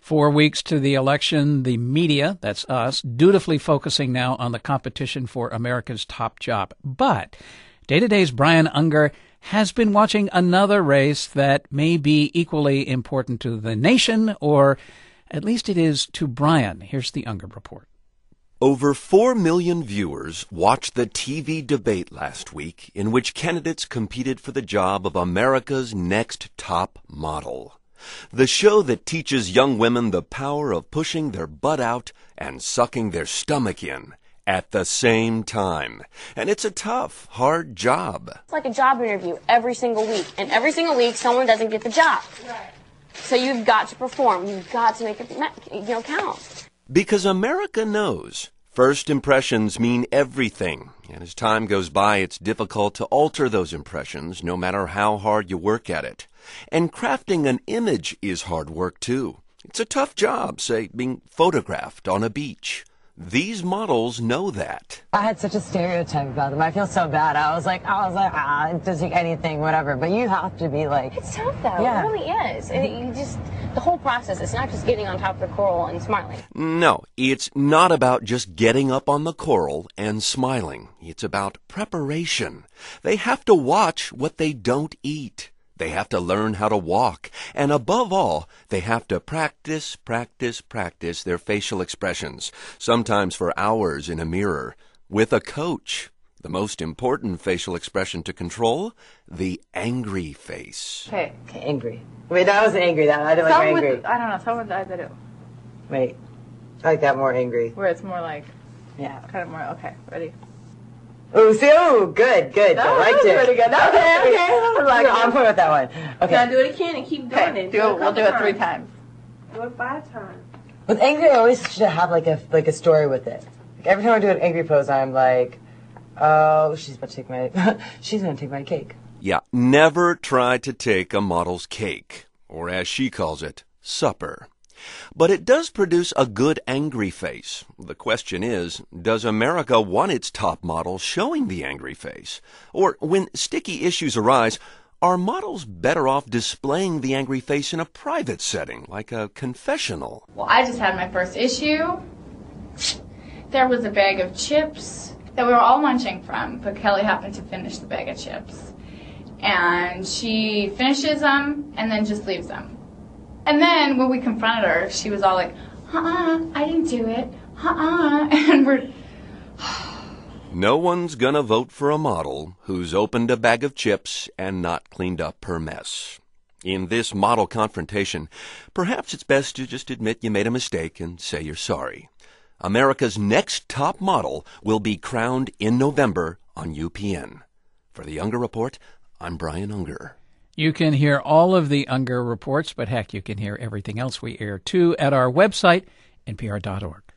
4 weeks to the election, the media, that's us, dutifully focusing now on the competition for America's top job. But Day to Day's Brian Unger has been watching another race that may be equally important to the nation, or at least it is to Brian. Here's the Unger report. Over 4 million viewers watched the TV debate last week in which candidates competed for the job of America's next top model. The show that teaches young women the power of pushing their butt out and sucking their stomach in at the same time. And it's a tough, hard job. It's like a job interview every single week. And every single week, someone doesn't get the job. Right. So you've got to perform. You've got to make it count. Because America knows first impressions mean everything. And as time goes by, it's difficult to alter those impressions, no matter how hard you work at it. And crafting an image is hard work, too. It's a tough job, say, being photographed on a beach. These models know that. I had such a stereotype about them. I feel so bad. I was like, it doesn't take anything, whatever. But you have to be like... It's tough, though. Yeah. It really is. The whole process, it's not just getting on top of the coral and smiling. No, it's not about just getting up on the coral and smiling. It's about preparation. They have to watch what they don't eat. They have to learn how to walk. And above all, they have to practice their facial expressions, sometimes for hours in a mirror, with a coach. The most important facial expression to control, the angry face. Okay, angry. Wait, that was angry. I didn't like angry. I don't know. Tell me what I do. Wait, I like that more angry. Where it's more like, yeah, kind of more. Okay, ready. Oh, see, good. I liked it. Pretty good. Okay. I'm fine with that one. Okay. Now do it again and keep doing it. We'll do it 3 times. Do it 5 times. With angry, I always should have like a story with it. Like every time I do an angry pose, I'm like, oh, she's going to take my cake. Yeah, never try to take a model's cake, or as she calls it, supper. But it does produce a good angry face. The question is, does America want its top model showing the angry face? Or when sticky issues arise, are models better off displaying the angry face in a private setting, like a confessional? Well, I just had my first issue. There was a bag of chips that we were all munching from, but Kelly happened to finish the bag of chips. And she finishes them and then just leaves them. And then when we confronted her, she was all like, I didn't do it. And we're... No one's gonna vote for a model who's opened a bag of chips and not cleaned up her mess. In this model confrontation, perhaps it's best to just admit you made a mistake and say you're sorry. America's next top model will be crowned in November on UPN. For the Unger Report, I'm Brian Unger. You can hear all of the Unger reports, but heck, you can hear everything else we air too at our website, npr.org.